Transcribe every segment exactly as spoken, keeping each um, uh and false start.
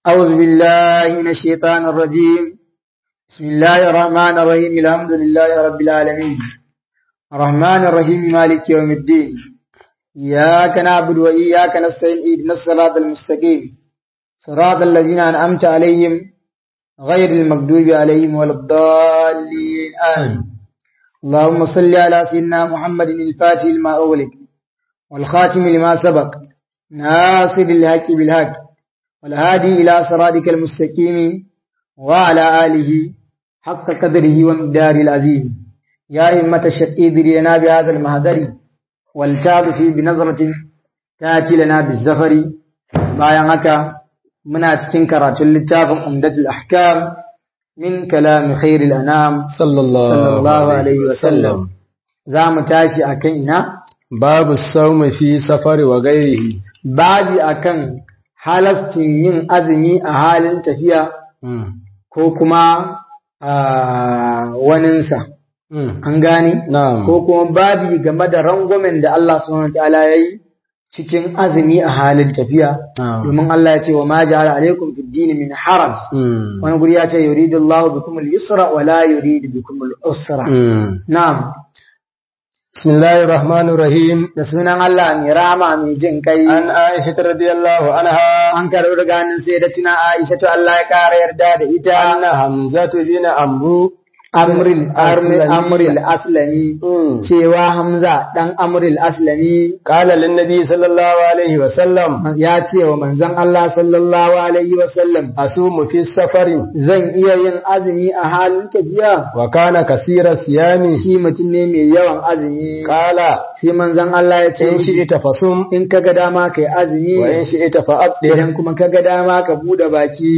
أعوذ بالله من الشيطان الرجيم. بسم الله الرحمن الرحيم. الحمد لله رب العالمين الرحمن الرحيم مالك يوم الدين. إياك نعبد وإياك نستعين. اهدنا الصراط المستقيم صراط الذين أنعمت عليهم غير المغضوب عليهم ولا الضالين آمين. اللهم صل على سيدنا محمد الفاتح لما أغلق والخاتم لما سبق ناصر الحق بالحق والهادي إلى صراطك المستقيم وعلى آله حق قدره ومقداره العظيم. يا إمة الشقيد لنا بهذا المهدر والتاب في بنظرة تأتي لنا بالزفر. bayan haka muna cikin karatun littafin Umdatul Ahkam min kalam khairil anam sallallahu alaihi wasallam. Za mu tashi akan ina babu sawmi fi safari wa ghairihi, babi akan halastin yin azumi a halin tafiya ko kuma waninsa. An gani? Ko kuma babi game da rangwamen da Allah subhanahu wa ta'ala ya yi cikin azumi a halin tafiya. Domin Allah ya ce wa ma ja'ala alaikum fid dini min haraj. Wani guri ya ce yuridu Allahu bikum al-yusra wa la yuridu bikum al-usra. Na'am. Bismillahir Rahmanir Rahim. Da sunan Allah mai rama mai jin kai. An Aisha radiyallahu anha, an karɓi daga hannun sai da tuna Aisha to Allah ya ƙara yarda da ita. anna Hamzatu bin Amru Amril Amril Aslami, cewa Hamza dan Amril Aslami qala lin nabi sallallahu alaihi wa sallam, ya ce wa manzon Allah sallallahu alaihi wa sallam, asumu fi safari, zan iya yin azumi a halin tafiya. wa kana kasira siyami, Shi mutum ne mai yawan azumi. qala Sai manzon Allah ya ce in shi'ta fasum in kaga dama kai azumi, wa in shi'ta fa'addir. idan kuma kaga dama ka bude baki.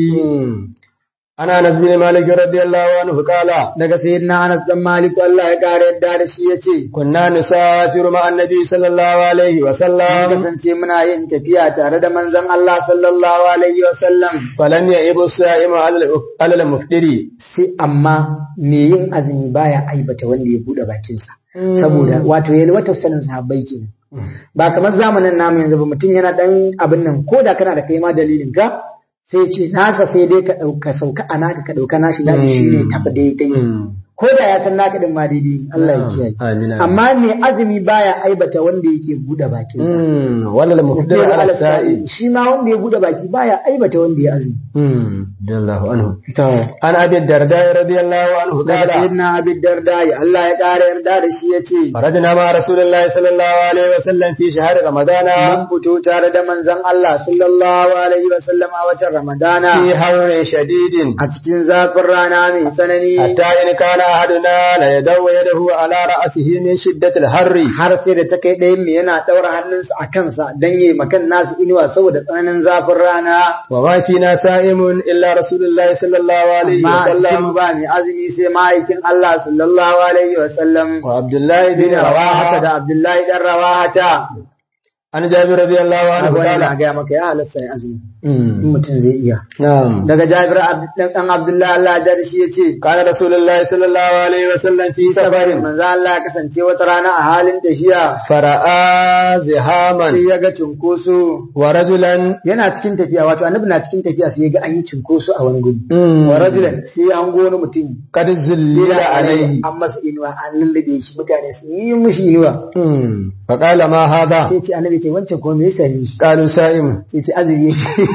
ana Anas bin Malik radiyallahu anhu qala, Daga sayyidina Anas dan Malik Allah ya kare yadda da shi yace, kunna nusafiru ma annabi sallallahu alaihi wa mun sallam, kasance muna yin tafiya tare da manzon Allah sallallahu alaihi wa sallam. falam ya'ibu sa'imu ala al-muftiri, Sai amma me yin azumi baya aibata wanda ya bude bakinsa, saboda wato yayi wata sanin sahabbai kenan. Ba kamar zamanin namu yanzu ba, mutum yana dan abin nan ko da kana da kai ma dalilin ka sai ce nasa sai dai ka dauka sauka a naka ka dauka nashi da shi ne tafi daidai, ko da ya san naka din ma daidai. Allah ya kiyaye. Amma me azumi baya aibata wanda yake bude bakinsa. wala al-muftiri ala sa'i, Shi ma wanda ya bude baki baya aibata wanda ya azumi. radiyallahu anhu. To an abi darda radiyallahu anhu daga qala, sayyidina Abi Darda Allah ya kare yarda da shi yace, farajna ma rasulullahi sallallahu alaihi wa sallam fi shahr ramadana, mun fito tare da manzon Allah sallallahu alaihi wa sallam a watan Ramadana fi hawrin shadidin, a cikin zafin rana mai tsanani, hatta in kana ahaduna la yadawu yadahu ala ra'sihi min shiddati al-harri, har sai da ta kai ɗayan mai yana ɗaura hannunsa a kansa don yi makan nasu inuwa saboda tsananin zafin rana. wa ma fina sa'imun illa rasulullahi sallallahu alaihi Amma wa a cikin sallam, ba mai azumi sai ma'aikin Allah sallallahu alaihi wa sallam. wa abdullahi bin Bin Rawahata da rawaha, Abdullahi dan Rawahata. an jabir radiyallahu anhu Wani na qala, gaya maka ya halatta ya azumi in mutum zai iya. na'am, Daga Jabir dan Abdullahi Allah ya da shi yace, kana rasulullahi sallallahu alaihi wa sallam fi safarin, manzo Allah ya kasance wata rana a halin tafiya fara'a zihaman sai ya ga cinkoso. wa rajulan, Yana cikin tafiya, wato annabi na cikin tafiya sai ya ga an yi cinkoso a wani guri. Mm. Wa rajulan sai an go wani mutum kad zullila alaihi, an masa inuwa, an lullube shi, mutane sun yi mishi inuwa. fa qala ma hadha, Sai ce annabi ce wancan ko me yasa ni? qalu sa'im, Sai ce azumi yake.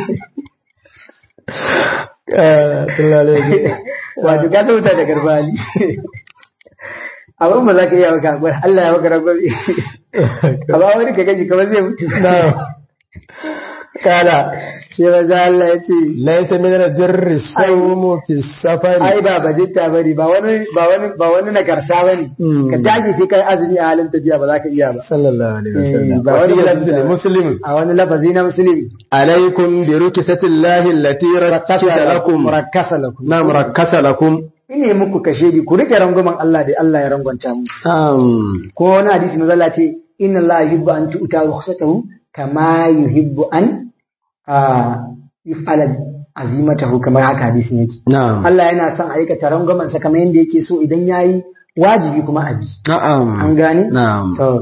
sallallahu alaihi, Wato ka tauta da garbali. Abin ba za ka iya maka akwai Allah ya maka rabbi. Amma wani ka gaji kamar zai mutu. na'am, qala Sai maza Allah ya ce, laysa min al-birri sawmu fi safari, ai ba bajinta bane, ba wani ba wani ba wani nagarta bane. Mm. Ka tashi sai kai azumi a halin tafiya ba za ka iya ba. sallallahu alaihi wa sallam, ba wa wani fi lafzi lafzi muslim, A wani lafazi na musulmi. alaikum bi rukisatillahi allati rakkasa lakum, Murakkasa lakum. na murakkasa lakum. Ine muku kashedi ku rike rangwamen Allah da Allah ya rangwanta mu. um Ko wani hadisi manzo Allah ce inna Allah yuhibbu an tu'ta rukhsatahu kama yuhibbu an yuf'ala azimatahu, kamar haka hadisin yake. na'am, Allah yana son aikata rangwamen sa kamar yanda yake so idan yayi wajibi kuma abi. na'am, An gani? na'am. To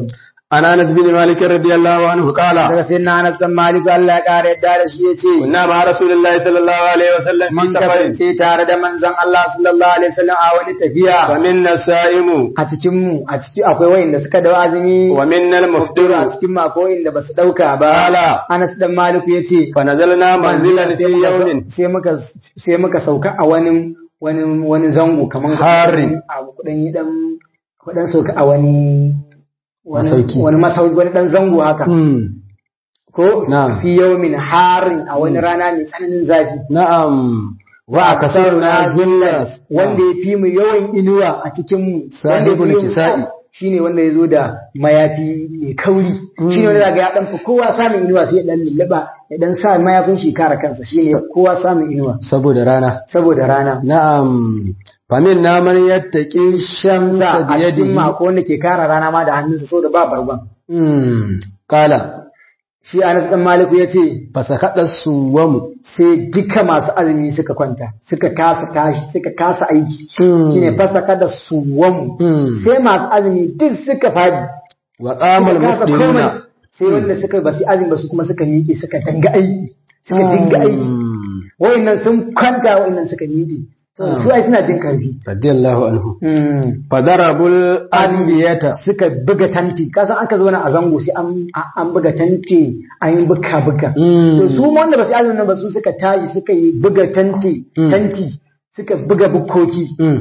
عن أنس بن مالك رضي الله عنه قال daga sayyidina Anas bin Malik Allah ya kare yadda da shi yace كنا مع رسول الله صلى الله عليه وسلم في mun سفر kasance tare da manzon Allah sallallahu alaihi wasallam a wani tafiya فمنا الصائم a cikin mu a ciki akwai wayanda suka dawo azumi ومنا a المفطر cikin mu akwai wayanda basu dauka ba قال Anas dan Malik yace فنزلنا منزلا في يوم sai muka sai muka sauka a wani wani wani zango kaman Harin. a kudan yi dan kudan sauka a wani wani Masauki. wani masauki wani dan zango haka ko Na'am. fi yawmin harin a wani rana mai tsananin zafi نعم وأكثرنا ذلا wanda ya fi mu yawan inuwa a cikin mu Sahibul wanda ya fi mu- kisa'i. shine wanda ya zo da mayafi mai kauri shine wanda zaga ya dan fi kowa samun inuwa sai ya dan lullaba ya dan sa mayafin shi kare kansa shine ya fi kowa samun inuwa saboda rana saboda rana na'am famin na man yattaqi sa shamsa a cikin biyadihi mako wanda ke kare rana ma da hannunsa saboda ba barban mm kala shi Anas dan Maliku yace fasakada suwamu sai duka masu azumi suka kwanta suka kasa tashi suka kasa aiki shine fasaka da suwamu sai masu azumi duk suka fadi wa qamal suka kasa muslimuna komai. sai wanda suka basu azumi ba su kuma suka miƙe suka tanga aiki suka dinga aiki wayannan sun kwanta wayannan suka miƙe saboda su ai suna jin karfi radiyallahu anhu fadarabul anbiyata suka buga tanti kasan aka zo na a zango sai an an buga tanti an yi buka buka to su ma wanda basu azumi ba su suka tashi suka yi buga tanti tanti suka buga bukkoki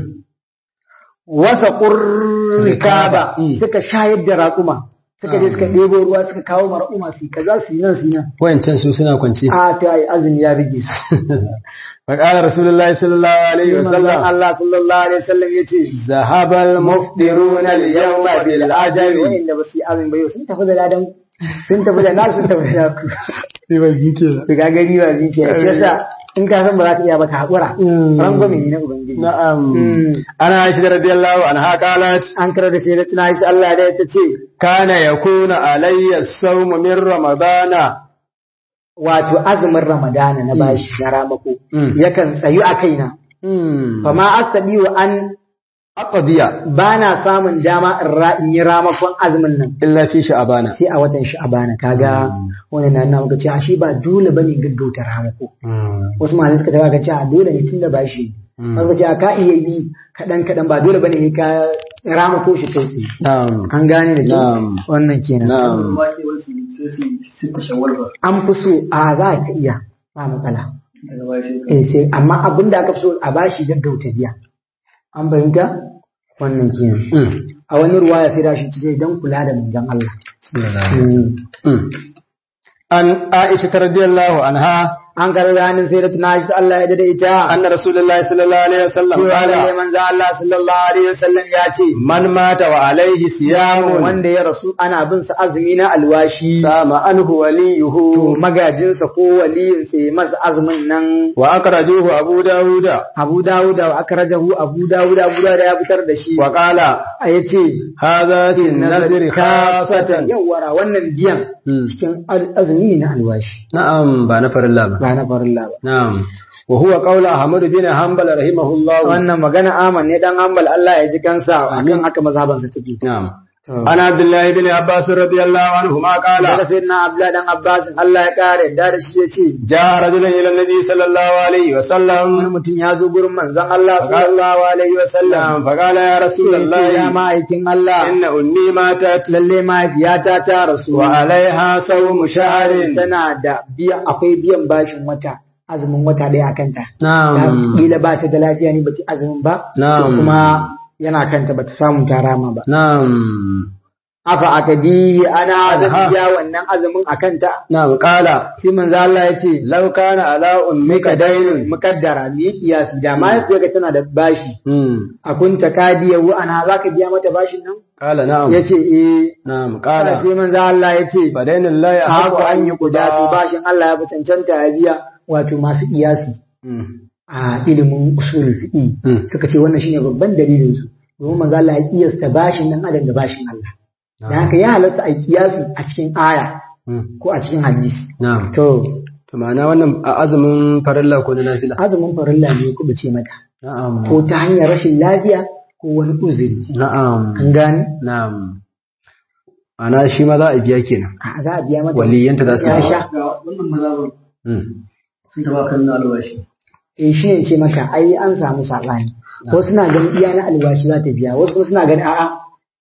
wasa qurrikaba suka shayar da raƙuma suka je suka ɗebo ruwa suka kawo ma raƙuma su kaza su yi nan su yi nan wayancan su suna kwance a ta yi azumi ya rige su faqala rasulullahi sallallahu alaihi wasallam Allah sallallahu alaihi wasallam yace zahabal muftiruna al-yawma bil ajali wanda ba su yi azumi ba yau sun tafi da ladan sun tafi da nasu sun tafi da naku sai ba gike to ga gani ba zike shi yasa in ka san ba za ka iya ba ka haƙura rangwame ne na ubangiji na'am ana aisha radiyallahu anha qalat an kira da shi da tuna shi Allah da ta ce kana yakuna alayya as-sawm min ramadana wato azumin ramadana na bashi na ramako yakan tsayu a kaina fa ma asadi wa an aqdiya ba na samun dama in ra- in yi ramakon azumin nan illa fi sha'bana sai a watan sha'abana kaga wannan na nuna maka cewa shi ba dole bane gaggauta ramako wasu malamai suka tabbata cewa dole ne tunda bashi wasu ce ka iya yi kadan kadan ba dole bane ne ka ramako shi kai sai na'am an gane da kyau Na'am. wannan kenan na'am an fi so a za ka iya ba matsala eh sai amma abin da aka fi so a bashi gaggauta biya an fahimta wannan kenan a wani ruwaya sai da shi ce don kula da manzon Allah Mm. an aisha radiyallahu anha an karɓi hannun sai da tuna shi Allah ya dade ita anna rasulullahi sallallahu alaihi wasallam cewa lalle qala manzo Allah sallallahu alaihi wasallam ya ce man mata wa alaihi siyamun wanda ya rasu ana bin sa azumi na alwashi sama anhu to waliyuhu magajinsa ko waliyin sa ya masa azumin nan wa akrajuhu abu dawuda Abu Dawud wa akrajahu Abu Dawud Abu Dawud ya fitar da shi wa qala a yace hadha fi nadri khasatan yawara wannan biyan cikin azumi ne na alwashi na'am ba na farilla ba ba na farilla ba na'am wa huwa qawlu ahmad bin hanbal rahimahullah wannan magana aman ne dan hanbal Allah ya ji kansa akan haka mazhabansa take na'am ana abdullahi bin abbas radiyallahu anhu ma qala daga sayyidina Abdullah dan Abbas Allah ya kare da da shi yace ja rajulun ila nabi sallallahu alaihi wa sallam wani mutum ya zo gurin manzon Allah sallallahu alaihi wasallam fa qala ya rasulullah ya ma'aikin Allah inna ummi matat lalle mahaifiyata ta rasu wa alaiha sawmu shahrin tana da biya akwai biyan bashin wata azumin wata daya akan ta na'am kila ba ta da lafiya ne bace azumin ba Na'am. ko kuma yana kanta bata samu ta rama ba na'am afa akadi ana zan biya wannan azumin akan ta na'am qala sai manzo Allah ya ce law kana ala ummika daynun mukaddara ni kiyasi da mahaifiyarka tana da bashi hmm a kunta kadiya wa ana zaka biya mata bashin nan qala na'am yace eh na'am kala qala sai manzo Allah ya ce fa daynullahi haku an yi kudatu bashin Allah ya fi cancanta ya biya wato masu kiyasi hmm a ilimin usul fiqi Hmm. suka ce wannan shine babban dalilin su domin manzo Allah ya kiyasta bashin nan adam da bashin Allah dan haka ya halasta a kiyasi a cikin aya hmm ko a cikin hadisi na'am to to ma'ana wannan a azumin farilla ko na nafila azumin farilla ne ku bace mata na'am ko ta hanyar rashin lafiya ko wani uzuri na'am an gane na'am ana shi ma za a biya kenan a za a biya mata waliyanta za su ya sha wannan mazhabin sun taba kan albashi eh shi ne ce maka ai an samu sabani wasu suna ganin iya na albashi za ta biya wasu kuma suna ganin a'a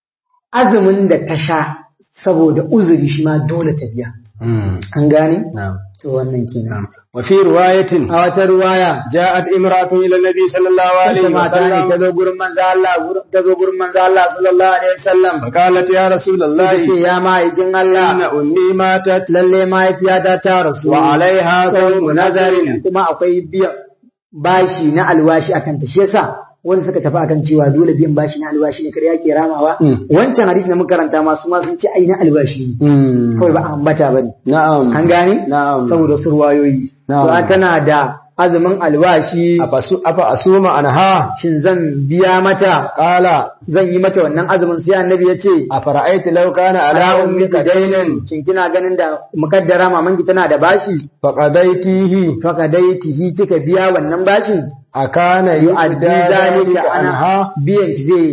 azumin da ta sha saboda uzuri shi ma dole ta biya an gane to wannan kenan wa fi riwayatin a wata riwaya ja'at imra'atun ila nabi sallallahu alaihi wa sallam ta zo gurin manzo Allah ta zo gurin manzo Allah sallallahu alaihi wasallam faqalat ya rasulullahi ce ya ma'aikin Allah inna ummi matat lalle mahaifiyata ta rasu wa alaiha sawmu nazarin kuma akwai biyan bashi na alwashi akan ta shi yasa wanda suka tafi akan cewa dole biyan bashi na albashi ne kar yake ramawa wancan hadisi da muka karanta ma su ma sun ce ai na albashi ne kawai ba a ambata bane na'am an gane na'am saboda surwayoyi to tana da azumin albashi afasu afa asuma anha shin zan biya mata qala zan yi mata wannan azumin sai annabi ya ce a fara'aiti law kana ala ummika daynan shin kina ganin da mukaddara mamanki tana da bashi faqadaitihi faqadaitihi kika biya wannan bashin akana yu'addi zalika anha biyan zai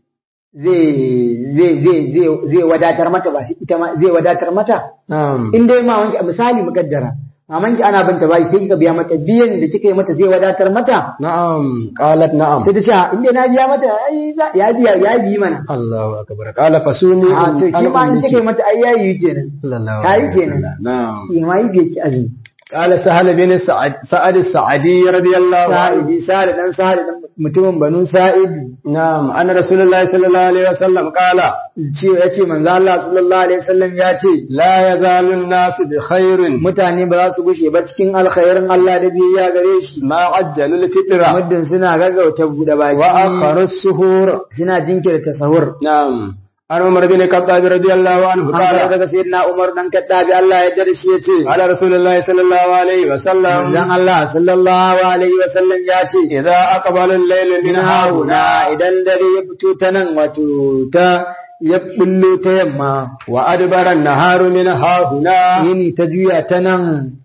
zai zai zai zai zai wadatar mata ba ita ma zai wadatar mata na'am in dai ma wanki misali mukaddara mamanki ana binta bashi sai kika biya mata biyan da kika yi mata zai wadatar mata na'am qalat na'am sai ta ce in dai na biya mata ai ya biya ya bi mana Allahu akbar qala fasuni a to ki ma in kika yi mata ai yayi kenan sallallahu kai kenan na'am ki ma yi ki azumi قال سهل بن سعد سعد السعدي رضي الله عنه sa'idi sa'id dan sa'id dan mutumin banu sa'id نعم أن رسول الله صلى الله عليه وسلم قال ce yace manzo Allah sallallahu alaihi wasallam ya ce لا يزال الناس بخير mutane ba za su gushe ba cikin alkhairin Allah da biyayya gare shi ما عجل الفطر muddin suna gaggauta bude baki وأخر السحور suna jinkirta sahur نعم عن عمر بن الخطاب رضي الله عنه an قال daga sayyidina Umar dan Kaddabi Allah ya yarda da shi yace على رسول الله صلى الله عليه وسلم dan Allah sallallahu alaihi wasallam ya ce إذا أقبل الليل من هاهنا idan dare ya fito ta nan wato ta ya bullo ta yamma وأدبر النهار من هاهنا yini ta juya ta nan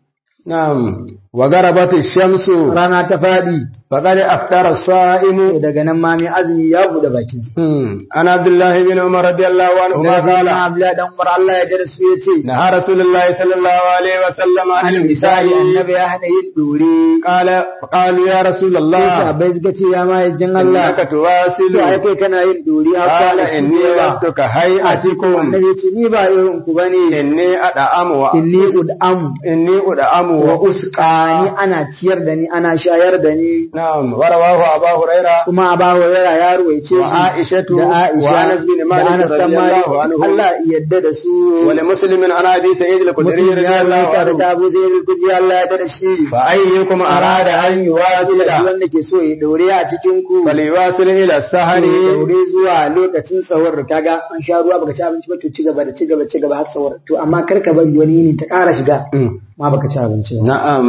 نعم وغربت الشمس rana ta fadi فقد أفطر الصائم to daga nan ma mai azumi ya bude bakin sa عن عبد الله بن عمر رضي الله عنهما daga قال sayyidina Abdullah dan Umar Allah ya yarda su yace نهى رسول الله صلى الله عليه وسلم عن النساء annabi ya hana yin dore قال فقالوا يا رسول الله sahabbai suka ce ya ma jin Allah إنك تواصل to ai kai kana yin dore har قال kwana إني لست كهيئتكم annabi ya ce ni ba irin ku bane إني أدعم inni ud'am إني أدعم wa وأسقى usqani ana ciyar da ni ana shayar da ni نعم ورواه أبا هريرة kuma Abu Hurairah ya ruwaice shi وعائشة da Aisha وأنس بن da مالك Anas dan رضي Malik الله عنه Allah ya yarda da su ولمسلم عن أبي سعيد الخدري Muslim رضي ya الله ruwaita da عنه Abu Zaid al-Khudri Allah ya yarda da shi فأيكم أراد أن يواصل wanda ke so ya daure a cikin ku فليواصل إلى السهر ya daure zuwa lokacin sahur kaga an sha ruwa baka ci abinci ba to ci gaba da ci gaba ci gaba har sahur to amma kar ka bari wani yini ta ƙara shiga ma baka ci abinci ba نعم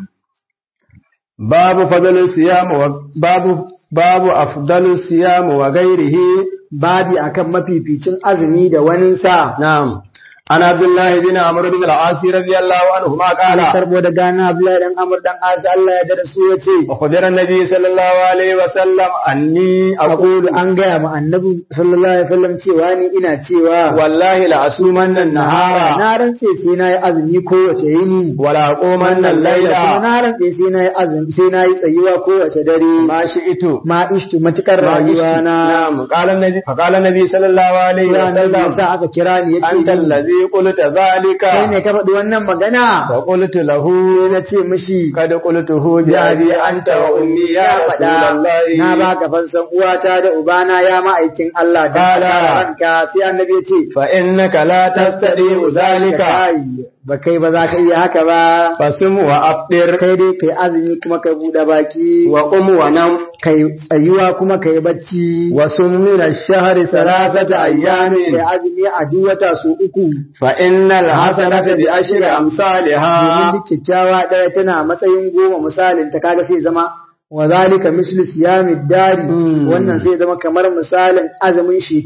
باب فضل الصيام وباب باب أفضل الصيام وغيره babi akan mafificin azumi da waninsa نعم عن عبد الله بن عمرو بن العاص رضي الله عنهما an قال karbo da gana Abdullahi dan Amr dan As Allah ya dada su yace وخبر النبي صلى الله عليه وسلم أني aqulu أقول an gaya ma annabi sallallahu alaihi wasallam cewa ni ina cewa والله لأصومن النهار na rantse sai na yi azumi kowace yini ولا أقومن الليل kuma na rantse sai na yi azumi sai na yi tsayuwa kowace dare ما شئت ma ishtu matukar ما rayuwa عشت. na نعم قال النبي فقال النبي صلى الله عليه وسلم sa aka kira ni yace أنت الذي قلت ذلك kai ne ka faɗi wannan magana فقلت له sai na ce mishi قد قلته بأبي أنت وأمي يا رسول الله na baka fansan uwata da ubana ya ma'aikin Allah da Kala. ranka sai annabi ya ce فإنك لا تستطيع ذلك ba kai ba za ka iya haka ba فصم وأفطر kai dai kai azumi kuma kai buɗe baki وقم ونم kai tsayuwa kuma kai bacci وصم من الشهر ثلاثة أيام kai azumi a duk wata su uku فإن الحسنة بعشر domin أمثالها duk kyakkyawa ɗaya tana matsayin goma misalin ta kaga sai zama wa zalika mislu siyamid dari Mm. wannan sai zama kamar misalin azumin shekara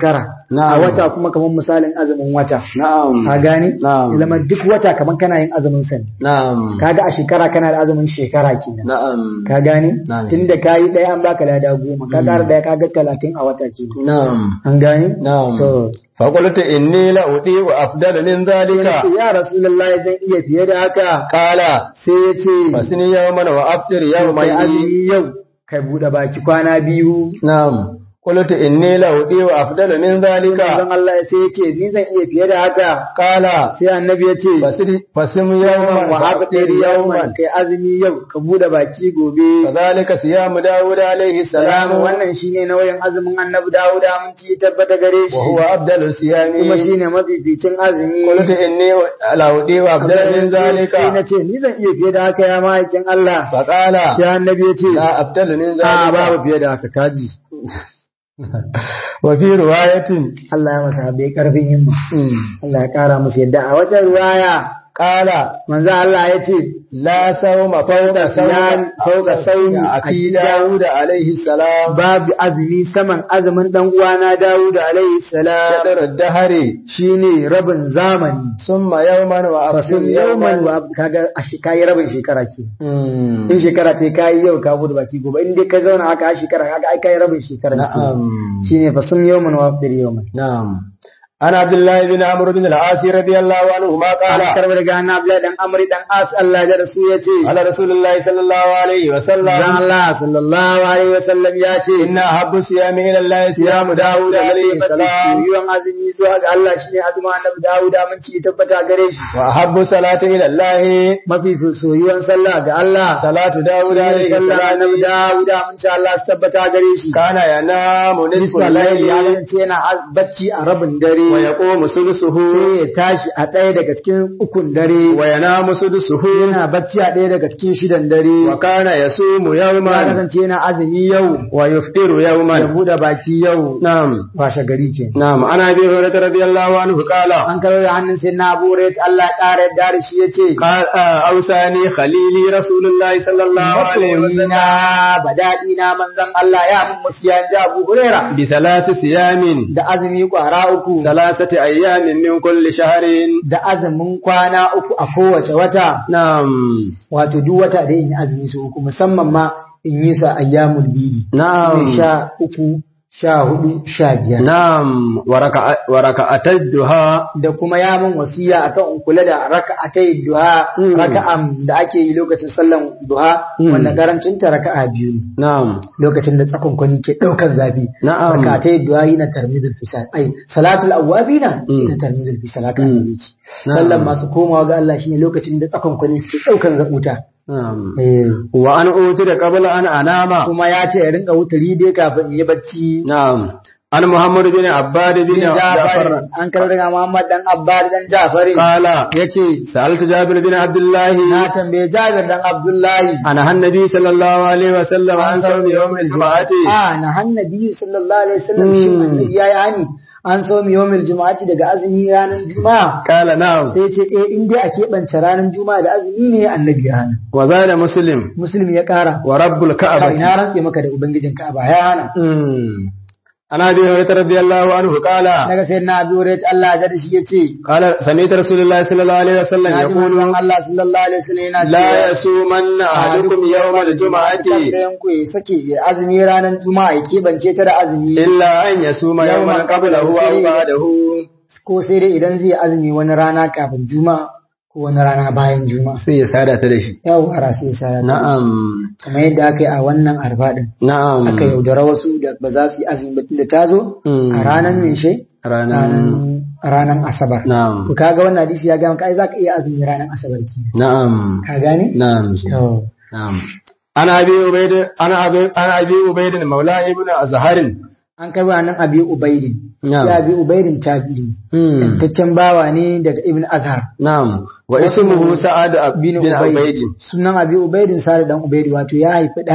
a wata kuma kamar misalin azumin wata na'am ka gane Na'am. ya zama duk wata kamar kana yin azumin sa ne na'am kaga a shekara kana da azumin shekara kenan na'am ka gane Na'am. tunda kayi ɗaya an baka lada goma ka ƙara ɗaya kaga talatin a wata kenan na'am an gane na'am to fa qultu inni la udi wa afdala min sai na zalika ce ya rasulullahi zan iya fiye da haka qala sai ya ce fasini yawman wa afdir kai yawman azumi yau kai buɗe baki kwana biyu na'am qultu inni la udi wa afdala min zalika Manzon Allah sai ya ce ni zan iya fiye da haka qala sai annabi ya ce fasiri fasim yawman yawman wa abdir yawman kai azumi yau ka buɗe baki gobe kadhalika siyamu daud alayhi salam salamu wannan shine nauyin azumin annabi Dawuda mun ci tabbata gare wa shi huwa afdalu siyami kuma shine mafificin azumi qultu inni la udi wa afdala min zalika sai na ce ni zan iya fiye da haka ya ma'aikin Allah fa qala sai annabi ya ce la afdalu min a zalika babu fiye da haka kaji wa fi riwayatin Allah ya masa bai karfin himma mm, Allah ya kara musu yadda a wata riwaya qala manzo Allah ya ce la sawma fawqa sawmi fawqa sawmi aki daud alayhi salam babu azumi saman azumin dan uwana Dawud alaihi salam shadar dahari shine rabin zamani summa yawman wa fasun afdal yawman yawman wa kaga a shi kai rabin shekara ke Mm, in shekara ta kai yau ka bude baki gobe in dai ka zauna haka a shekara kaga ai kai rabin shekara na'am shine fasun yawman wa afdir yawman na'am ana abdullahi bin amr bin al-as radiyallahu anhu ma an qala karbar daga annabi Abdullah dan Amri dan As Allah da rasu yace ala rasulullahi sallallahu alaihi wa dan sallam Allah sallallahu alaihi wasallam ya ce inna habbu siyami ila allahi siyamu daud alayhi salam yawan azumi zuwa ga Allah shine azumin annabi Dawud mun ci tabbata gare shi wa habbu salati ila allahi mafi soyuwan sallah ga Allah salatu daud alayhi sallah salam annabi Dawud mun ci Allah tabbata gare shi kana yanamu nisfu nisfal layli ya al-layli ce yana bacci a rabin dare wa yaqumu sulusuhu sai ya tashi a ɗaya daga cikin ukun dare wa yanamu sudusuhu yana bacci a ɗaya daga cikin shidan dare wa kana yasumu ya yawman kasance yana azumi yau wa yuftiru ya yawman buɗe baki yau na'am washe gari ke na'am ana bi hurairah radiyallahu anhu qala an karo da hannun sai na Abu Hurairah Allah ya ƙara yadda da shi yace qala ausani khalili rasulullahi sallallahu alaihi wasallam masoyina badadi na manzon Allah ya mun musiya ji Abu Hurairah bi salasi siyamin da azumi kwara uku salasati ayyamin min kulli shahrin da azumin kwana uku a kowace wata na'am wato duk wata da yin azumi su uku musamman ma in yi sa ayyamul bidi Na'am. sha uku sha hudu sha biyar na'am wa raka'a wa raka'atad duha da kuma ya mun wasiya akan in kula da raka'atai duha Mm. raka'an da ake yi lokacin sallan duha Mm. wanda karancin ta raka'a biyu ne na'am lokacin da tsakon kwani ke daukar zafi Na'am. raka'atai duha yana tarmizul fisal ai salatul awwabina Mm. yana tarmizul fisal haka Mm. ne sallan masu komawa ga Allah shine lokacin da tsakon kwani suke daukar zabuta na'am eh wa an utira qabla an anama kuma ya ce ya rinka wuturi dai kafin yi bacci na'am an muhammad bin abbad bin ja'far an karar daga Muhammad dan Abbas dan Ja'far qala yace sa'altu jabir bin abdullah na tambaye Jabir dan Abdullahi ana hannabi sallallahu alaihi wasallam an sawmi yawm al-jum'ati a na hannabi sallallahu alaihi wasallam shi Hmm. annabi yayi hani an sawmi yawmil juma'ati daga azumi ranar juma'a qala na'am sai ce eh in dai a keɓance ranar juma'a da azumi ne annabi ya hana wa zada muslim muslim ya kara wa rabbul ka ka'bati ina rantse maka da ubangijin Ka'aba ya hana Mm. ana bi hurairah radiyallahu anhu qala daga sayyidina Abu Hurairah Allah ya da shi yace qala sami'tu rasulullahi sallallahu alaihi wasallam na ji yaqulu manzon Allah sallallahu alaihi wasallam yana la cewa yasumanna ahadukum yawm al-jum'ati Ɗayan ku ya sake ya azumi ranar juma'a ya keɓance ta da azumi illa an yasuma yawman qablahu aw ba'dahu ko sai dai idan zai azumi wani rana kafin juma'a ko wani rana bayan juma'a sai ya sada ta da shi yau ara sai sa na'am kamar yadda aka yi a wannan arfa din na'am aka yaudara wasu da ba za su yi azumi ba tunda ta zo Mm. a ranar mishe ranan ranar asabar na'am to kaga wannan hadisi ya ga maka ai zaka iya azumi ranar asabar ki na'am ka gane na'am to na'am ana abi ubayd ana abi ana abi ubayd maula ibn azharin an kai wa nan abi ubaidin Na'am. ya abi ubaidin tabi'i Hmm. taccen bawa ne daga ibn azhar na'am wa ismuhu sa'ad bin bin ubayd ubaid sunan abi ubaidin sare dan ubaid wato ya haifi da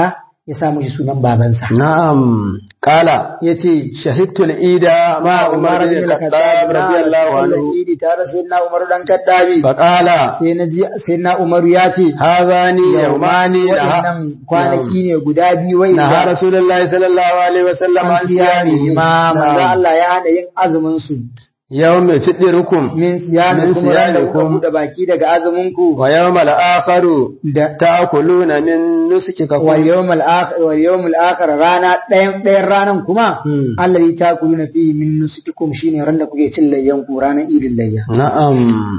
ya sa mushi sunan babansa. na'am qala Yace shahidtul ida ma umar bin khattab radiyallahu anhu idi tare sai na Umar dan Kaddabi. fa qala Sai na ji sai na Umar ya ce hadani yawmani la waɗannan kwanaki ne guda biyu wai na da rasulullahi sallallahu alaihi wasallam an an siyami siyami ma manzo Allah ya hana yin azumin su yawm fitrukum min siyami Min kuma ran da kuka siyamikum. buɗe baki daga azumin ku wa yawmal akharu da ta'kuluna min nusukikum wal yawmal akhir wal yawmal akhir rana ɗayan ɗayan ranan kuma Hmm. Allah ya takuluna fi min nusukikum shine ran da kuke cin layyan ku ranan idin layya. na'am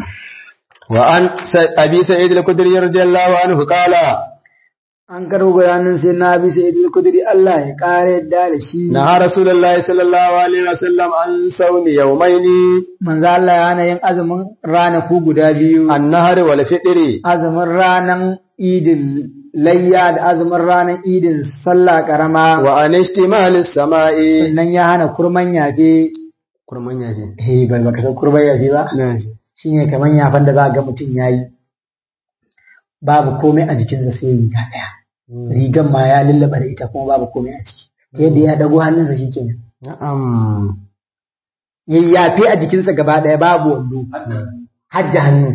wa an sa- abi sa'id al-khudri radiyallahu anhu qala An karo bayanin sai na bi sai idil kudiri Allah ya kare yadda da shi. na rasulullahi sallallahu alaihi wasallam an sawmi yawmaini Manzo Allah ya hana yin azumin ranaku guda biyu. an-nahr wal fitri Azumin ranan idin layya da azumin ranan idin sallah karama. wa an ishtimalis sama'i Sannan ya hana kurman yafe. kurman yafi Eh bai baka san kurman yafe ba? Shine kaman yafan da za ga mutum yayi. Babu komai a jikinsa sai riga ɗaya. Rigan ma ya lullaba da ita kuma babu komai a ciki. Ta yadda ya dago hannunsa shikenan. na'am Yayyafe a jikinsa gaba ɗaya babu wando. Hajja hannu.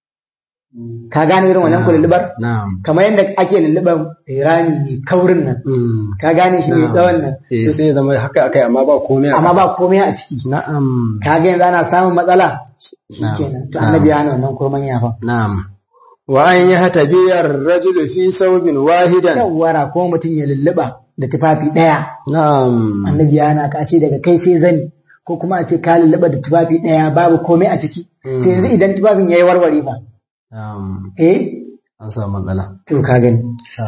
Ka gane irin wannan kullubar? na'am Kamar yadda ake lulluban rami mai kaurin nan. Mm. Ka gane shi mai tsawon nan. eh sai ya zama haka akai amma ba komai a Amma ƙasa. ba komai a ciki. na'am Ka ga yanzu ana samun matsala. Na'am. Shikenan. To annabi ya hana wannan kurman yafa. na'am wa an yahtabiyar rajulu fi sawbin wahidan Yawwara ko mutum ya lulluba da tufafi ɗaya. na'am Annabi ya hana ka ce daga kai sai zani. Ko kuma a ce ka lulluba da tufafi ɗaya babu komai a ciki. To yanzu idan tufafin ya yi warware ba. na'am Eh? an samu matsala To ka gani.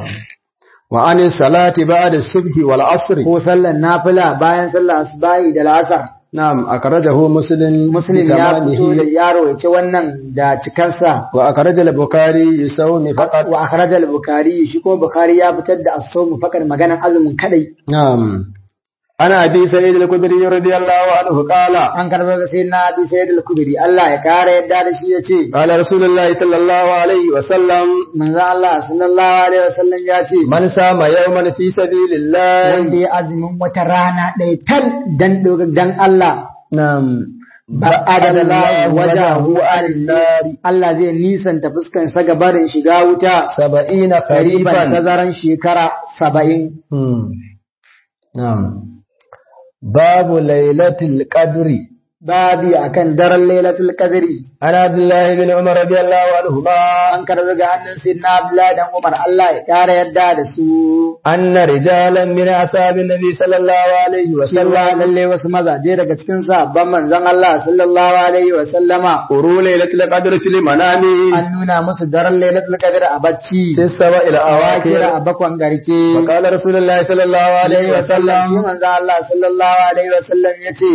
wa an salati ba'da subhi wal asr Ko sallar nafila bayan sallar asubahi da la'asar. na'am akhrajahu muslim Muslim ya fito da yaro ya ce wannan da cikarsa. wa akhraja al-bukhari yusawmi faqat Wa akhraj al-Bukhari shi ko Bukhari ya fitar da as-sawm faqat maganan azumin kadai. na'am ana abi sa'id al-khudri radiyallahu anhu qala An karbar da sai na Abi Sayyid al-Kubri Allah ya kare yadda da shi yace qala rasulullahi sallallahu alaihi wa sallam manzo Allah sallallahu alaihi wasallam ya ce man sama yawman fi sabilillah wanda ya azumin wata rana ɗaya tal dan doga dan Allah na'am ba'adallahu wajahu an-nar Allah zai nisanta fuskan sa ga barin shiga wuta sab'ina kariban kharifan tazaran shekara saba'in. Hmm. Na'am. Babu lailatul qadri. Babi akan daren Lailatul Qadri. Ana Abdullahi bin Umar radiyallahu anhu ba An karbi ga hannun Sayyidina Abdullahi dan Umar Allah ya kara yadda da su. anna rijalan min ashabin nabi sallallahu alaihi wa Cewa sallam lalle wasu mazaje daga cikin sahabban manzon Allah sallallahu alaihi wa sallama uru lailatul qadri fil manami an nuna musu daren Lailatul Qadri a bacci. fi sab'il awakir. Awakira a bakwan garke. Wa qala rasulullahi sallallahu alaihi wa Shi sallam manzon Allah sallallahu alaihi wa sallam yace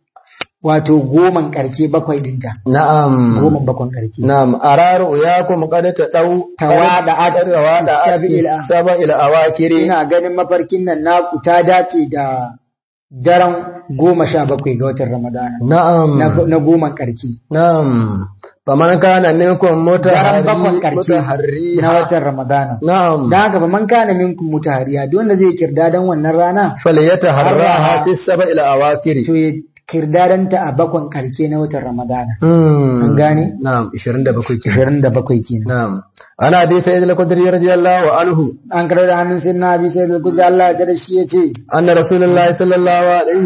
wato goman karke bakwai dinta. na'am Goman bakwan karke. na'am araru yakum qad tadau Tawada at- tawada sab'il a- sab'il awakir. Ina ganin mafarkin nan naku ta dace da daren goma sha bakwai ga watan Ramadana. na'am Na, na goman karki. na'am faman kana minkum Daren bakwan mutaharri karki mutaharri na watan Ramadana. na'am Da haka ba man kana minkum mutahariya duk wanda zai kirda dan wannan rana falyataharraha fi sab'il awakir. to ya kirdadanta a bakwan karke na watan Ramadana. Hmm. An gane? na'am ishirin da bakwai kenan ashirin da bakwai kenan. na'am ana bi sayyid al-qudri radiyallahu anhu An karar da hannun sai na bi sai da gudu Allah ya da shi ya ce anna rasulullahi sallallahu alaihi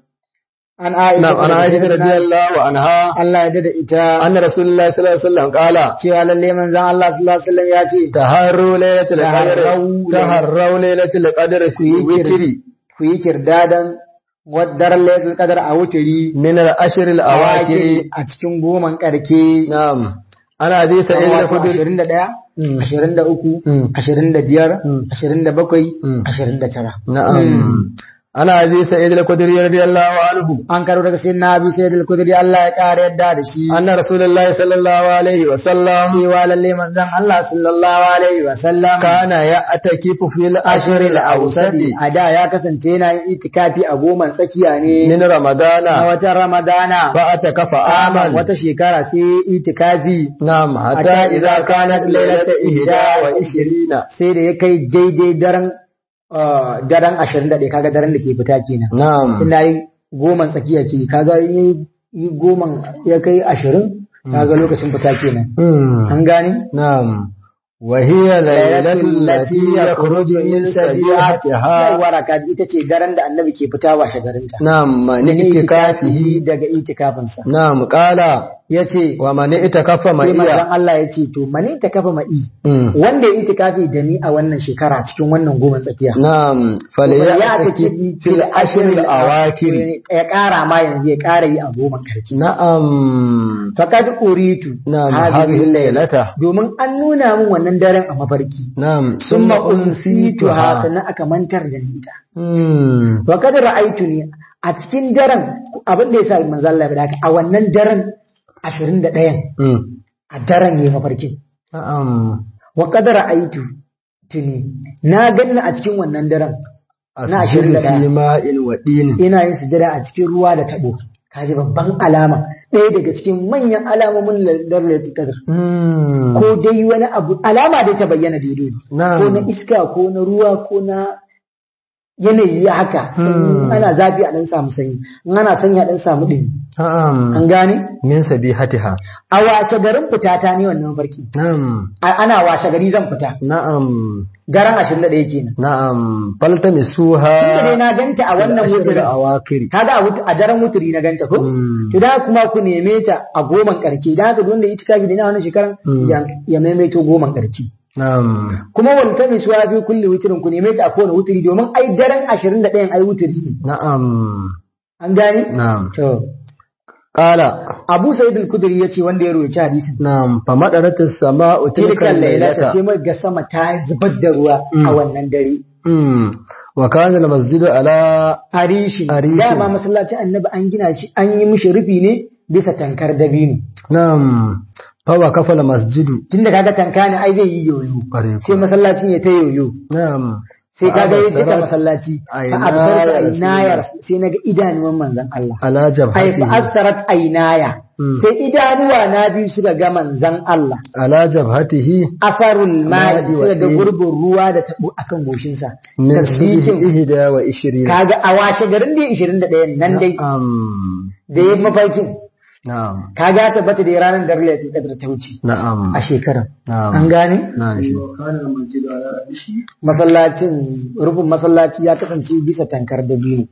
an Aisha na'am ana aisha radiyallahu anha Allah ya da ita anna rasulullahi sallallahu alaihi wasallam qala cewa lalle manzon Allah sallallahu alaihi wasallam ya ce taharru laylatul qadr Taharrau- taharru laylatul qadr fi ku yi witri kir- ku yi kirdadan wadar lailatul qadar a wuturi min al-ashr al-awakir. awakiri a cikin goman karke na'am ana bi sayyid al-qudri ashirin da ɗaya Mm. ashirin da uku Mm. ashirin da biyar Mm. ashirin da bakwai Mm. ashirin da tara na'am ana bi sayyid al-qudri radiyallahu anhu an karo daga sai na bi sai da kudiri Allah ya ƙara yadda da shi anna rasulullahi sallallahu alaihi wasallam cewa lalle manzon Allah sallallahu alaihi wa sallam kana ya atakifu fil ashr al-awsati a da ya kasance yana yin itikafi a goman tsakiya ne min na ramadana watan Ramadana fa atakafa aman wata shekara sai itikafi na'am hatta idza kanat laylatu ihda wa ishirina sai da ya kai daidai daren ah, daren ashirin da ɗaya kaga daren da ke fita kenan na'am tunda yi goman tsakiya ke kaga yi yi goman ya kai ashirin kaga lokacin fita kenan mm. an gane na'am wa hiya lailatul lati yakhruju min sabihatiha waraka ita ce daren da annabi ke fita washe garinta na'am man itikafihi daga itikafinsa na'am qala yace wa man itakafa sai manzon ma'iya Allah yace to mani itikafa ma'i mm. wanda ya itikafi da ni a wannan shekara cikin wannan goma tsakiya na'am falyataki fil ashril awakir ya kara ma yanzu ya kara yi a goma karki na'am faqad uritu na'am hadhihi laylata domin an nuna min wannan daren a mafarki na'am summa unsituha sannan aka mantar da ni ita mm. wa kad ra'aytuni a cikin daren abin da yasa manzo Allah ya faɗa a wannan daren ashirin da ɗaya mm. a daren yayin mafarkin na'am wa kad ra'aytu tuni na ganna a cikin wannan daren na ashirin asjudu da fi ɗaya ma'in wa din ina yin sujada a cikin ruwa da tabo kaji babban alama ɗaya daga cikin manyan alamomin lailatul qadr mm. ko dai wani abu alama dai ta bayyana daidai na'am ko na iska ko na ruwa ko na yanayi ya haka sanyi ana zafi a dan samu sanyi in ana sanyi a dan samu ɗumi na'am an gane min sabihatiha a washe garin fita ta ne wannan mafarki na'am A- ana washe gari zan fita na'am garan ashirin da ɗaya kenan na'am faltamisuha tunda dai na ganta a wannan ashril wuturin awakir kaga a wut- a daren wuturi na ganta ko Mm. to da kuma ku neme ta a goman karke da haka wanda itikafi da na wannan shekaran Mm. ya- ya maimaito goman karke na'am kuma wal ta suwa fi kulli wutirin ku neme ta a kowane wuturi domin ai daren ashirin da ɗayan ai wuturi ne na'am an gane na'am to qala Abu Sa'id al-Khudri yace wanda ya rawaita hadisin na'am famadarat as-sama'u tilka tilkan lailata al-laylata sai mai ga sama ta zubar da ruwa a wannan dare mm wa kana al-masjidu ala arishi Arishi. dama masallacin annabi an gina shi an yi mishi rufi ne bisa tankar dabino na'am fa wa kafala masjidu tunda kaga tanka ne ai zai yi yoyo Ƙwarai sai masallacin ya ta yoyo na'am sai kaga ya cika Fa masallaci fa aynaya absarta Rasulullah. aynaya sai naga idanuwan manzon Allah ala ai fa jabhatihi absarat aynaya Mm. sai idanuwa na biyu suka ga manzon Allah ala jabhatihi asarul ma'i Madi wa suka ga ɗin. gurbin ruwa da tabo akan goshinsa min tasbihin ihda wa ishirin kaga a washe garin da ishirin da ɗaya nan dai na'am da ya mafarkin na'am kaga tabbata da ranar da Lailatul Qadr ta wuce na'am a shekarar na'am an gane na'am shi kana masjidu ala arishi masallacin rufin masallaci ya kasance bisa tankar da biyu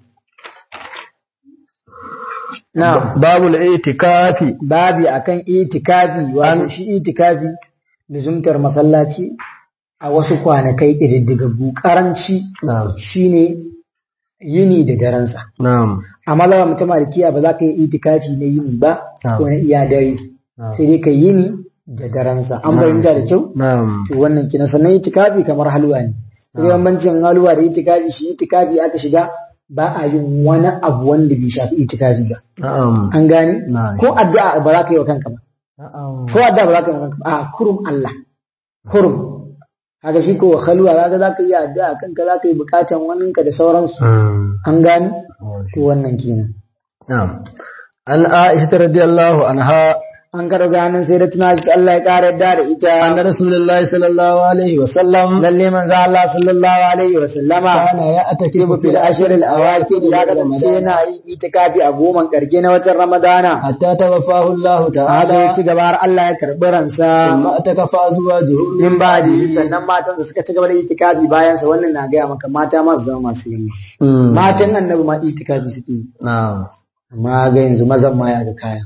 na babul itikafi babi akan itikafi wato shi itikafi luzumtar masallaci a wasu kwanakai ƙididdigaggu karanci na'am shine yini da daransa na'am amma za mu ta malikiya ba za ka yi itikafi na yini ba Na'am. ko na iya dare Na'am. sai dai ka yini da daransa an bayyana da kyau na'am to wannan kina sannan itikafi kamar halwa ne sai bambancin halwa da itikafi shi itikafi aka shiga ba a yin wani abu wanda bai shafi itikafi ba na'am an gane Na'am. ko addu'a ba za ka yi wa kanka ba na'am ko addu'a ba za ka yi wa kanka ba a kurum Allah kurum haka shi ko halwa za ka za ka yi addu'a kanka za ka yi bukatan waninka da sauransu Mm. an gane to wannan kenan na'am an aisha radiyallahu anha an karo ganin sai da tuna shi Allah ya ƙara yadda da ita anna rasulullahi sallallahu alaihi wa sallam lalle manzo Allah sallallahu alaihi wa sallama kana ya atakifu fil ashr al awakir ya kasance yana yi itikafi a goman karke na watan Ramadana hatta tawaffahu Allah haka ya ta'ala ci gaba har Allah ya karbi ransa thumma atakafa zuwajuhu min ba'di sannan matan da suka ci gaba da itikafi bayan sa wannan na gaya maka mata ma su zama masu yin Mm. matan annabi ma itikafi suke yi na'am amma ga yanzu mazan ma ya ga kaya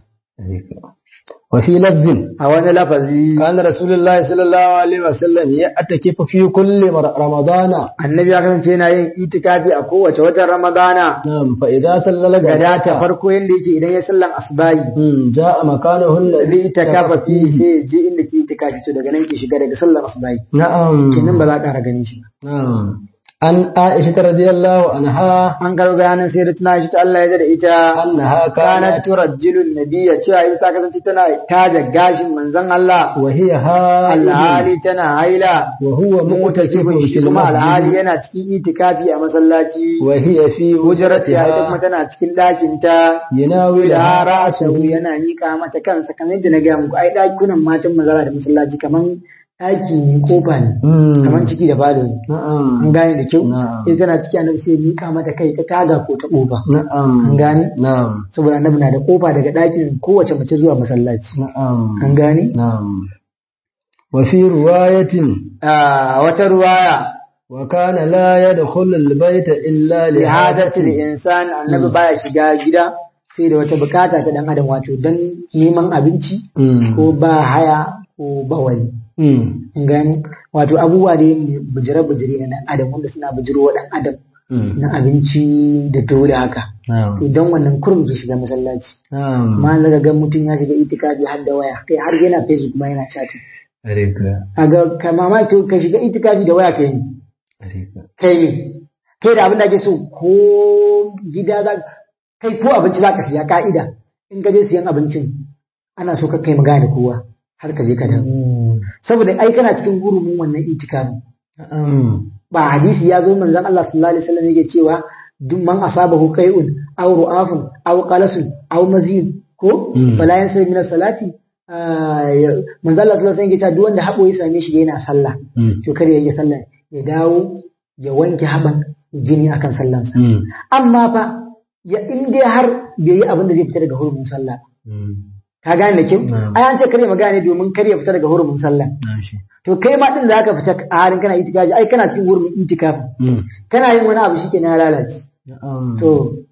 wa fi lafzin a wani lafazi kana rasulullahi sallallahu alaihi wa sallam ya atakifu fi kulli mar- ramadana annabi ya kasance yana yin itikafi a kowace watan Ramadana na'am fa idza sallala gada ta farko yanda yake idan ya sallan asbahi mm ja'a makanahu alladhi zai itikafa fi sai ya je inda ke itikafi to daga nan ke shiga daga sallan asbahi na'am kenan ba za ka ganin shi ba na'am an aisha radiyallahu anha an karo ganin sai da tuna shi ta Allah ya da ita annaha kanat kanat turajjilun nabiyya cewa ita ta kasance tana taja gashin manzon Allah wa hiya alhali hali tana haila wa huwa mutakifun shi fil kuma alhali masjid yana cikin itikafi a masallaci wa hiya fi hujratiha ita kuma hujratiha tana cikin ɗakin ta yanawi da da ra'asahu yana nika mata kansa kamar yadda na gaya muku ai ɗakunan matan mazara da masallaci kaman ɗaki ne kofa ne kamar ciki da falo ne an gane da kyau ita tana ciki annabi sai mika mata kai ta taga ko ta kofa an gane saboda annabi na da kofa daga ɗakin kowace mace zuwa masallaci an gane wa fi riwayatin wata ruwaya wa kana la yadkhulu al-bayta illa li hajati al-insan annabi baya shiga gida sai da wata bukata ta dan adam wato dan neman abinci ko ba haya ko bawali in gani wato abubuwa da bujire bujire na dan adam wanda suna bujiro wa dan adam na abinci da dole haka to dan wannan kurum ke shiga masallaci ma daga ga mutum ya shiga itikafi har da waya kai har yana Facebook ma yana chatting kaga kai mama to ka shiga itikafi da waya kai ne kai ne kai da abin da ake so ko gida za kai ko abinci za ka siya ka'ida in ka je siyan abincin ana so ka kai magana da kowa har ka je ka dawo saboda ai kana cikin gurumin wannan itikafi ba hadisi ya zo manzon Allah sallallahu alaihi wasallam yake cewa duk man asabahu qai'un aw ru'afun aw qalasun aw mazid ko bala yan sai min salati manzon Allah sallallahu alaihi wasallam yake cewa duk wanda habo ya same shi yana sallah to kare yake sallah ya dawo ya wanke haban jini akan sallansa amma fa ya in dai har bai yi abin da zai fita daga hurumin sallah ka gane da kyau ai an ce kare magana domin kare ya fita daga hurumin sallah to kai ma din da zaka fita a halin kana itikafi ai kana cikin hurumin itikafi kana yin wani abu shike na lalace to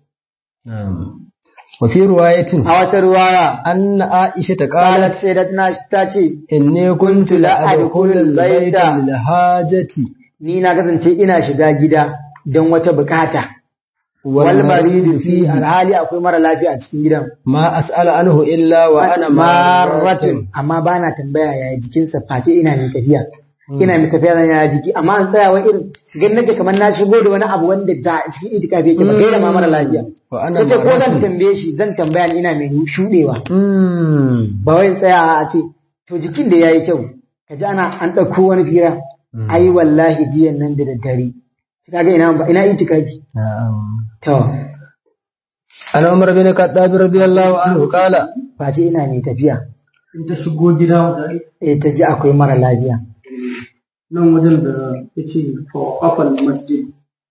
wa fi riwayatin a wata riwaya anna aisha ta qalat qalat sayyidatuna ta ce inni kuntu la adkhulul bayta lil hajati ni na kasance ina shiga gida don wata bukata wal maridu fi alhali akwai mara lafiya a cikin gidan ma as'ala anhu illa wa ana marratun amma bana tambaya yaya jikinsa face ina mai tafiya ina mai tafiya zan yaya jiki amma an tsaya wa irin gan nake kamar na shigo da wani abu wanda da cikin itikafi yake ba gaira ma mara lafiya wa ana kace ko zan tambaye shi zan tambaya ni ina mai shudewa ba wai tsaya a ce to jikin da yayi kyau kaji ana an dauko wani fira ai wallahi jiyan nan da daddare kaga ina ina itikafi to an umar bin khattab radiyallahu anhu qala face ina mai tafiya in ta shigo gida wata eh ta ji akwai mara lafiya nan wajen da yace fa afal masjid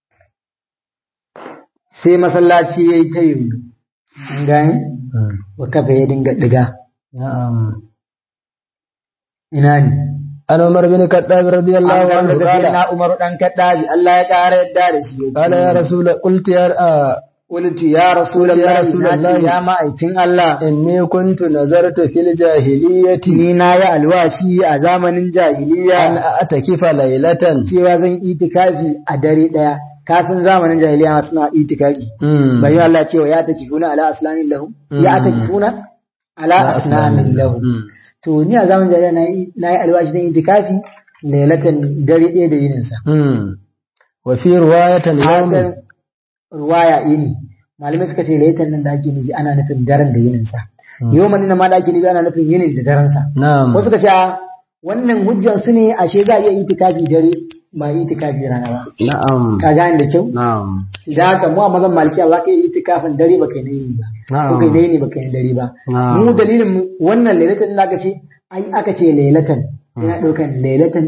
sai masallaci yayi ta yi an gane wa kafa ya dinga diga na'am ina ne an umar bin khattab radiyallahu anhu qala na umar dan kaddabi Allah ya kara yadda da shi qala ya rasul qultu ya qultu ya rasulullahi ya ma'aikin Allah inni kuntu nazartu fil jahiliyyati ni na yi alwashi a zamanin jahiliya an atakifa laylatan cewa zan itikafi a dare daya ka san zamanin jahiliya suna itikafi bai Allah cewa ya takifuna ala aslamin lahum ya takifuna ala aslamin lahum to ni a zamanin jahiliya na yi alwashi zan itikafi laylatan dare daya da yinin sa wa fi riwayatan yawmin ruwaya ini malamai suka ce layatan nan da ake nufi ana nufin daren da yinin sa yawman nan ma da ake nufi ana nufin yinin da daren sa wasu suka ce wannan hujjan su ne ashe za a iya itikafi dare ba itikafi rana ba na'am ka gane da kyau na'am idan haka mu a mazan malikiya za ka yi itikafin dare ba kai na yini ba ko kai na yini ba kai na dare ba mu dalilin mu wannan lailatan da aka ce ai aka ce lailatan yana daukan lailatan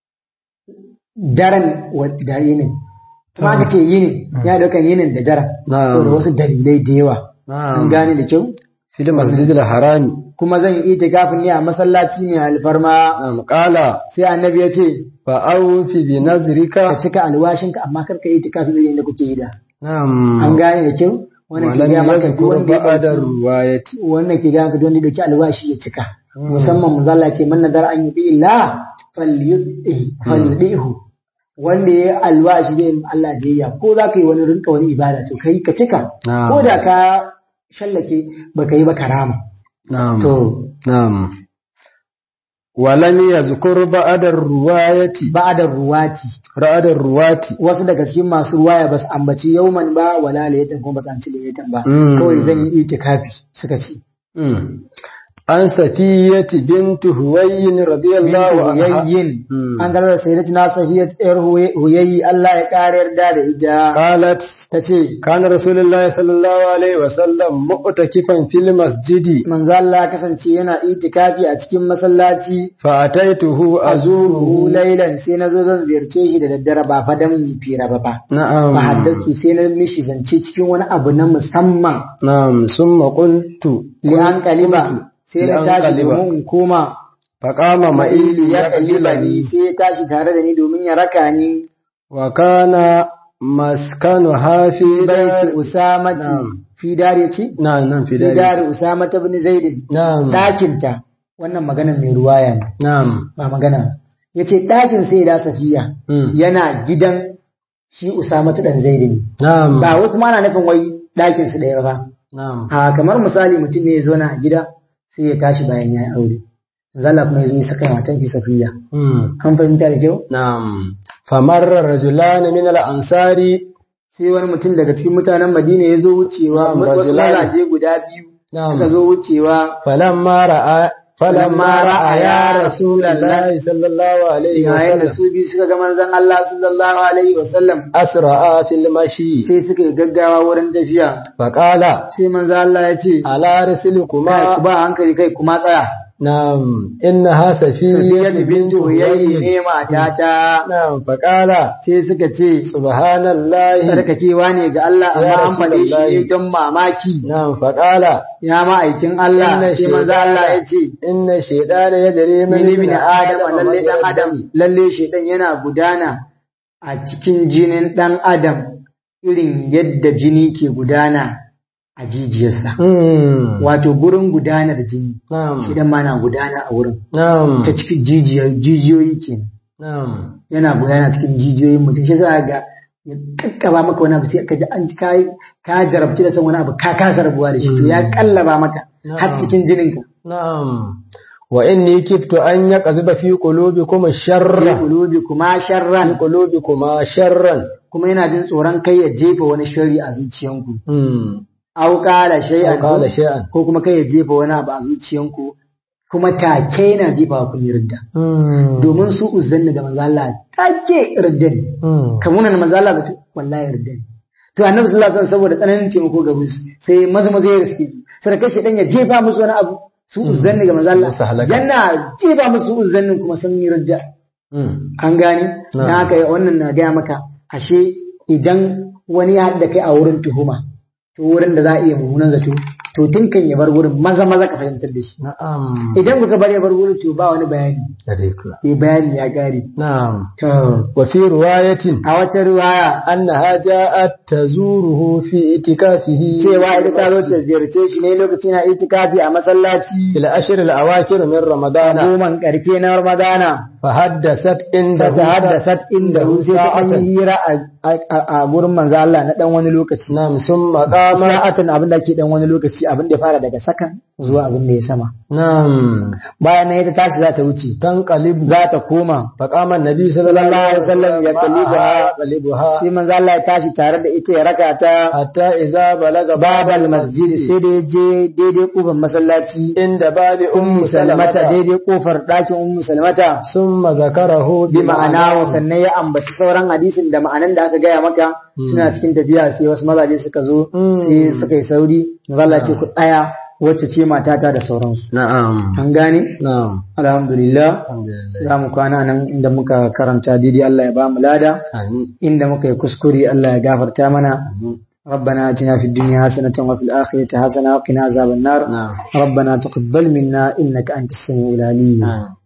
daren wa da yinin kuma aka ce yinin yana daukan yinin da daren saboda wasu dalilai da yawa an gane da kyau fil masjidil harami kuma zan yi itikafin ne a masallaci mai alfarma qala sai annabi ya ce fa awfi bi nazrika ka cika alwashinka amma kar ka yi itikafin ne da kuke yi da na'am an gane da kyau wannan ke ga maka duk wanda ya da ruwayati wannan ke ga maka duk wanda ya dauki alwashi ya cika musamman manzo Allah ce man nadara an yubi illa falyudi falyudihu wanda ya alwashi zai Allah da yayya ko za ka yi wani rinka wani ibada to kai ka cika ko da ka shallake baka yi ba karama na'am to na'am walam yazkur ba'da ruwayati ba'da ruwati ba'da ruwati wasu daga cikin masu ruwaya ba su ambaci yauman ba wala layatan kuma ba su ambaci layatan ba kawai zan yi itikafi suka ce an Safiyati bint Huwayyin radiyallahu anha huyayyin an garba sayyidatina Safiyat yar huyayyi Allah ya kare yarda da ita qalat tace kana rasulullahi sallallahu alaihi wasallam mu'takifan fil masjidi manzo Allah ya kasance yana itikafi a cikin masallaci fa ataituhu azuruhu azuru laylan sai nazo zan ziyarce shi da daddare ba fa dan mi fira ba fa na'am fa haddastu sai na mishi zance cikin wani abu na musamman na'am summa qultu li an kaliba sai na tashi domin in koma faqama ma'ili ya kaliba ni sai ya tashi tare da ni domin ya raka ni wa kana maskanu hafi baiti usamati Na'am. fi dare ci na'am nan fi fi dare dare usamata ibn zaid na'am dakinta wannan maganar mai ruwaya ne na'am ba magana yace dakin sai da safiya Mm. yana gidan shi usamatu dan zaid ne na'am ba wai kuma ana nufin wai dakin su daya ba na'am a kamar misali mutum ne ya zo na gida sai ya tashi bayan ya yi aure zalla kuma ya zo ya saka matan ki safiya Mm. an fahimta da kyau na'am famarra rajulani min al-ansari sai wani mutum daga cikin mutanen madina ya zo wucewa Na'am, wasu rajulani. mazaje guda biyu Na'am. suka zo wucewa falamma ra'a falamma ra'a ya rasulullahi sallallahu alaihi yayin da wasallam su biyu suka ga manzon Allah sallallahu alaihi wasallam asra'a fil mashi sai suka yi gaggawa wurin tafiya faqala sai manzon Allah ya ce ala kai ku rasilikuma ba hankali kai kuma tsaya na'am innaha Safiyatu safiyatu bintu bintu Huyayyi huyayyin ne matata na'am faqala sai suka ce subhanallahi tsarkakewa ne ga Allah amma Ya an faɗe shi ne Rasulullahi. don mamaki na'am faqala ya ma'aikin Allah Inna sai manzo Allah ya ce inna shaytana yajri min min ibn ibn adam lalle dan adam lalle shedan yana gudana a cikin jinin dan adam irin yadda jini ke gudana a jijiyarsa mm wato gurin gudanar jini na'am idan ma na gudana a wurin na'am ta cikin jijiyar jijiyoyi kenan na'am yana gudana cikin jijiyoyin mutum shi za ga ya kakkaba maka wani abu sai ka ji an kai ka jarabci da san wani abu ka kasa rabuwa da shi to ya kallaba maka har Na'am. cikin jininka na'am wa inni kiftu an yaqziba fi qulubikum fi sharra qulubi kuma fi sharran qulubikum sharran kuma yana jin tsoron kai ya jefa wani sharri a zuciyanku mm aw qala shay'an Aw qala shay'an. ko kuma kai ya jefa wani abu a zuciyanku kuma take yana jefa ku ridda mm domin su uzanna da manzo Allah take ridda ne mm kamuna da manzo Allah batu wallahi ridda ne to annabi sallallahu alaihi wasallam saboda tsananin taimako ga su sai maza maza ya riske sai kai shedan ya jefa musu wani abu su uzanni ga manzo Allah Su halaka. yana jefa musu uzannin kuma sun yi ridda mm an gane Na'am. dan haka wannan na gaya maka ashe idan wani ya haɗa kai a wurin tuhuma to wurin da za a iya mummunan zato to tun kan ya bar wurin maza maza ka fahimtar da shi na'am idan kuka bar ya bar wurin to ba wani bayani Alaikum. bai bayani ya gare na'am to wa fi riwayatin a wata riwaya annaha ja'at tazuruhu fi itikafihi cewa ita ta zo ta ziyarce shi ne lokacin na itikafi a masallaci ila ashr al-awakir min ramadana goman karke na ramadana fa haddasat inda ta haddasat inda hu sai ta ɗan yi hira a- a a gurin manzo Allah na dan wani lokaci na'am summa qama sa'atan abin da ke dan wani lokaci abin da ya fara daga sakan zuwa abin da ya sama na'am bayan nan ita tashi za ta wuce tanqalib za ta koma fa qama an-nabi sallallahu alaihi wasallam ya kalibuha qalibuha sai manzo Allah ya tashi tare da ita ya raka ta hatta idza balaga babal masjid sai da ya je daidai kofar masallaci inda babi ummu salamata daidai kofar ɗakin ummu salamata summa zakarahu bi ma'ana sannan ya ambaci sauran hadisin da ma'anan da aka gaya maka suna cikin tafiya sai wasu mazaje suka zo sai suka yi sauri manzo Allah ya ce ku tsaya wacce ce matata da sauransu na'am an gane na'am alhamdulillah alhamdulillah za mu kwana nan inda muka karanta daidai Allah ya ba mu lada amin inda muka yi kuskure Allah ya gafarta mana ربنا آتنا في الدنيا حسنة وفي الآخرة حسنة وقنا عذاب النار نعم ربنا تقبل منا إنك أنت السميع العليم نعم